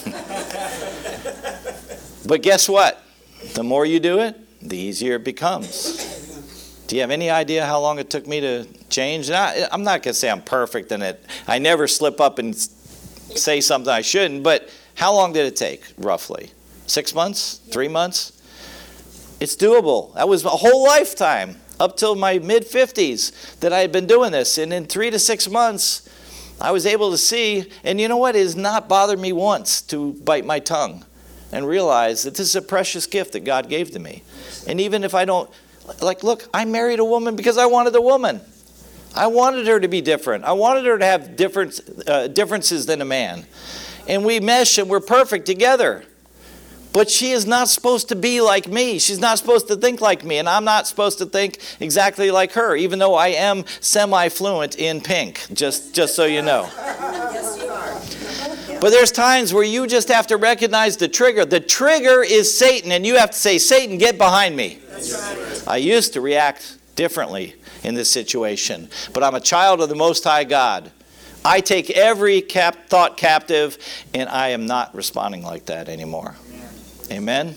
But guess what? The more you do it, the easier it becomes. Do you have any idea how long it took me to change? I, I'm not going to say I'm perfect in it. I never slip up and say something I shouldn't, but how long did it take, roughly? Six months? Three months? It's doable. That was a whole lifetime, up till my mid-fifties, that I had been doing this. And in three to six months, I was able to see, and you know what? It has not bothered me once to bite my tongue and realize that this is a precious gift that God gave to me. And even if I don't, like, look, I married a woman because I wanted a woman. I wanted her to be different. I wanted her to have different uh, differences than a man. And we mesh and we're perfect together. But she is not supposed to be like me. She's not supposed to think like me. And I'm not supposed to think exactly like her, even though I am semi-fluent in pink, just, just so you know. Yes, you are. But there's times where you just have to recognize the trigger. The trigger is Satan, and you have to say, Satan, get behind me. I used to react differently in this situation, but I'm a child of the Most High God. I take every cap- thought captive, and I am not responding like that anymore. Amen?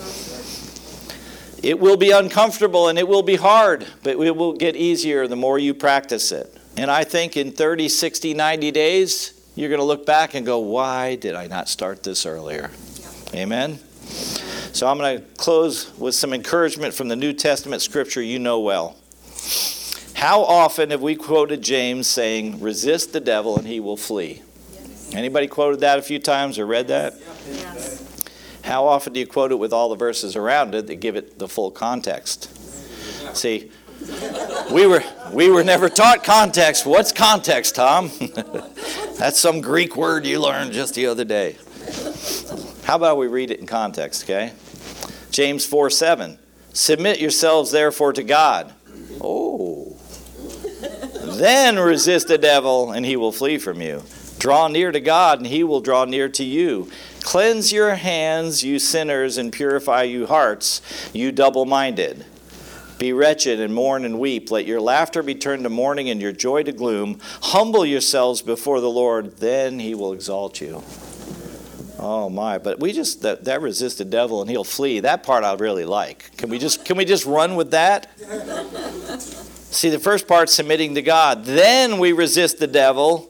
It will be uncomfortable and it will be hard, but it will get easier the more you practice it. And I think in thirty, sixty, ninety days, you're going to look back and go, why did I not start this earlier? Amen? So I'm going to close with some encouragement from the New Testament scripture you know well. How often have we quoted James saying, resist the devil and he will flee? Yes. Anybody quoted that a few times or read that? Yes. How often do you quote it with all the verses around it that give it the full context? See, we were we were never taught context. What's context, Tom? That's some Greek word you learned just the other day. How about we read it in context, okay? James four seven. Submit yourselves therefore to God. Oh. Then resist the devil and he will flee from you. Draw near to God and he will draw near to you. Cleanse your hands, you sinners, and purify you hearts, you double-minded. Be wretched and mourn and weep. Let your laughter be turned to mourning and your joy to gloom. Humble yourselves before the Lord, then he will exalt you. Oh my, but we just, that, that resist the devil and he'll flee. That part I really like. Can we just, can we just run with that? See, the first part, submitting to God. Then we resist the devil.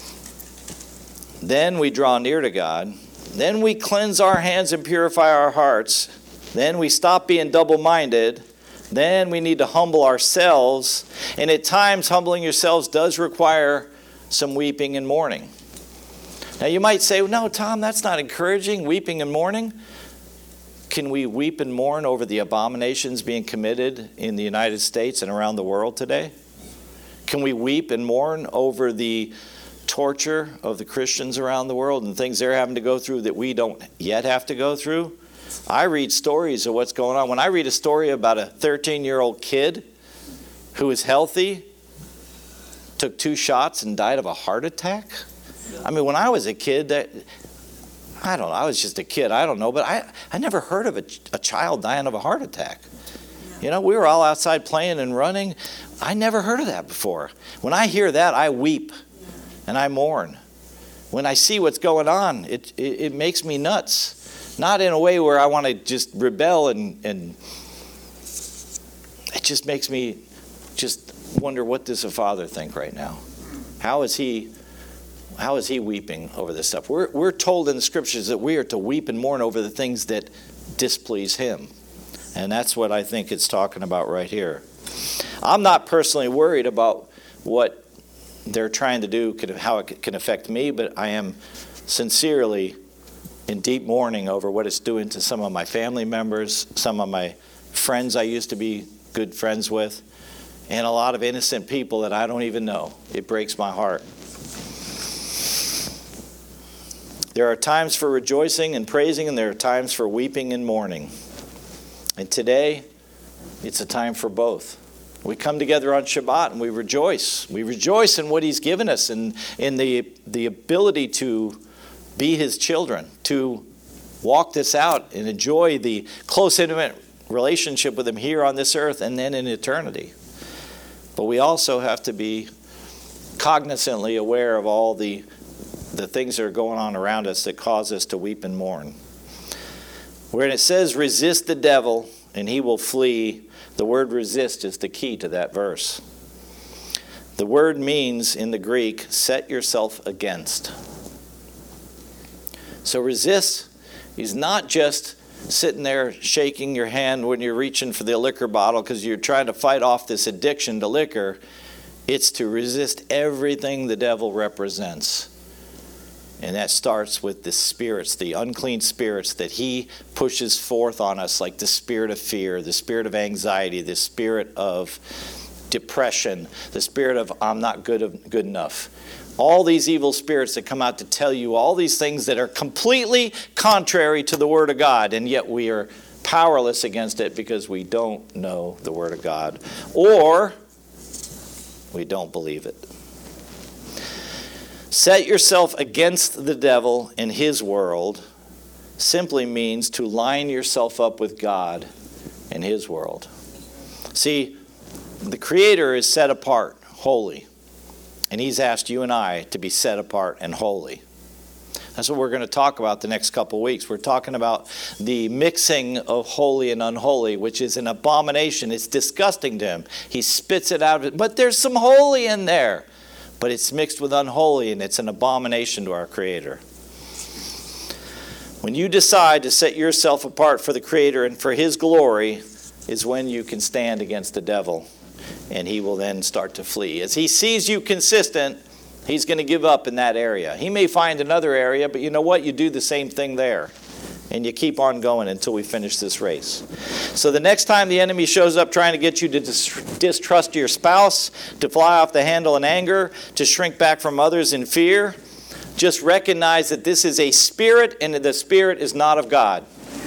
Then we draw near to God. Then we cleanse our hands and purify our hearts. Then we stop being double-minded. Then we need to humble ourselves. And at times, humbling yourselves does require some weeping and mourning. Now, you might say, no, Tom, that's not encouraging, weeping and mourning. Can we weep and mourn over the abominations being committed in the United States and around the world today? Can we weep and mourn over the torture of the Christians around the world and things they're having to go through that we don't yet have to go through? I read stories of what's going on. When I read a story about a thirteen-year-old kid who was healthy, took two shots and died of a heart attack. I mean, when I was a kid, that I don't know, I was just a kid, I don't know, but I, I never heard of a, a child dying of a heart attack. You know, we were all outside playing and running. I never heard of that before. When I hear that, I weep and I mourn. When I see what's going on, it, it, it makes me nuts. Not in a way where I want to just rebel, and, and it just makes me just wonder, what does a father think right now? How is he How is he weeping over this stuff? We're, we're told in the scriptures that we are to weep and mourn over the things that displease him. And that's what I think it's talking about right here. I'm not personally worried about what they're trying to do, how it can affect me, but I am sincerely in deep mourning over what it's doing to some of my family members, some of my friends I used to be good friends with, and a lot of innocent people that I don't even know. It breaks my heart. There are times for rejoicing and praising, and there are times for weeping and mourning. And today, it's a time for both. We come together on Shabbat and we rejoice. We rejoice in what he's given us and in the, the ability to be his children, to walk this out and enjoy the close, intimate relationship with him here on this earth and then in eternity. But we also have to be cognizantly aware of all the the things that are going on around us that cause us to weep and mourn. When it says resist the devil and he will flee, the word resist is the key to that verse. The word means in the Greek, set yourself against. So resist is not just sitting there shaking your hand when you're reaching for the liquor bottle because you're trying to fight off this addiction to liquor. It's to resist everything the devil represents. And that starts with the spirits, the unclean spirits that he pushes forth on us, like the spirit of fear, the spirit of anxiety, the spirit of depression, the spirit of I'm not good, good enough. All these evil spirits that come out to tell you all these things that are completely contrary to the Word of God, and yet we are powerless against it because we don't know the Word of God, or we don't believe it. Set yourself against the devil and his world simply means to line yourself up with God in his world. See, the Creator is set apart, holy. And he's asked you and I to be set apart and holy. That's what we're going to talk about the next couple of weeks. We're talking about the mixing of holy and unholy, which is an abomination. It's disgusting to him. He spits it out. But there's some holy in there. But it's mixed with unholy, and it's an abomination to our Creator. When you decide to set yourself apart for the Creator and for his glory is when you can stand against the devil, and he will then start to flee. As he sees you consistent, he's going to give up in that area. He may find another area, but you know what? You do the same thing there. And you keep on going until we finish this race. So the next time the enemy shows up trying to get you to dis- distrust your spouse, to fly off the handle in anger, to shrink back from others in fear, just recognize that this is a spirit and the spirit is not of God.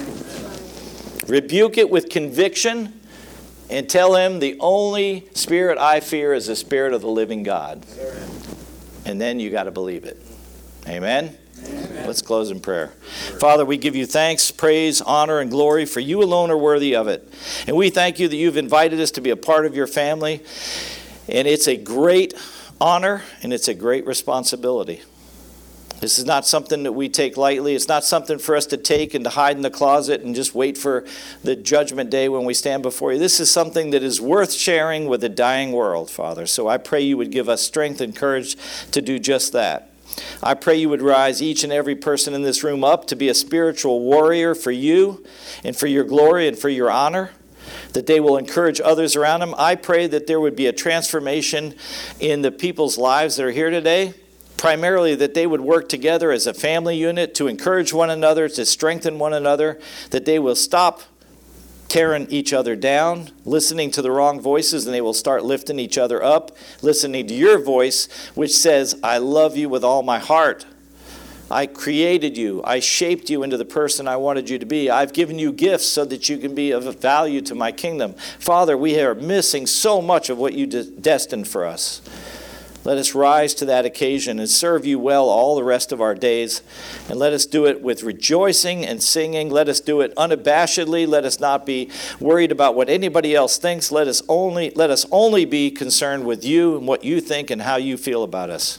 Rebuke it with conviction and tell him the only spirit I fear is the spirit of the living God. And then you got to believe it. Amen? Amen. Let's close in prayer. Father, we give you thanks, praise, honor, and glory, for you alone are worthy of it. And we thank you that you've invited us to be a part of your family. And it's a great honor and it's a great responsibility. This is not something that we take lightly. It's not something for us to take and to hide in the closet and just wait for the judgment day when we stand before you. This is something that is worth sharing with a dying world, Father. So I pray you would give us strength and courage to do just that. I pray you would rise each and every person in this room up to be a spiritual warrior for you and for your glory and for your honor, that they will encourage others around them. I pray that there would be a transformation in the people's lives that are here today. Primarily that they would work together as a family unit to encourage one another, to strengthen one another, that they will stop tearing each other down, listening to the wrong voices, and they will start lifting each other up, listening to your voice, which says, I love you with all my heart. I created you. I shaped you into the person I wanted you to be. I've given you gifts so that you can be of value to my kingdom. Father, we are missing so much of what you de- destined for us. Let us rise to that occasion and serve you well all the rest of our days. And let us do it with rejoicing and singing. Let us do it unabashedly. Let us not be worried about what anybody else thinks. Let us only, let us only be concerned with you and what you think and how you feel about us.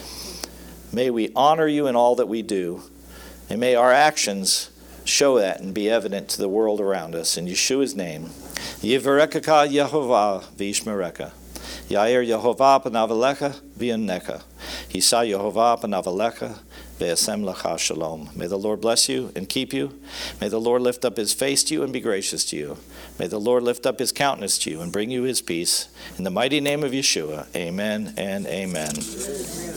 May we honor you in all that we do. And may our actions show that and be evident to the world around us. In Yeshua's name. Yivarekaka Yehovah v'yishmereka. Yair Yehovah p'navalecha v'yaneka. Yisa Yehovah p'navalecha v'yasem lecha shalom. May the Lord bless you and keep you. May the Lord lift up his face to you and be gracious to you. May the Lord lift up his countenance to you and bring you his peace. In the mighty name of Yeshua, amen and amen.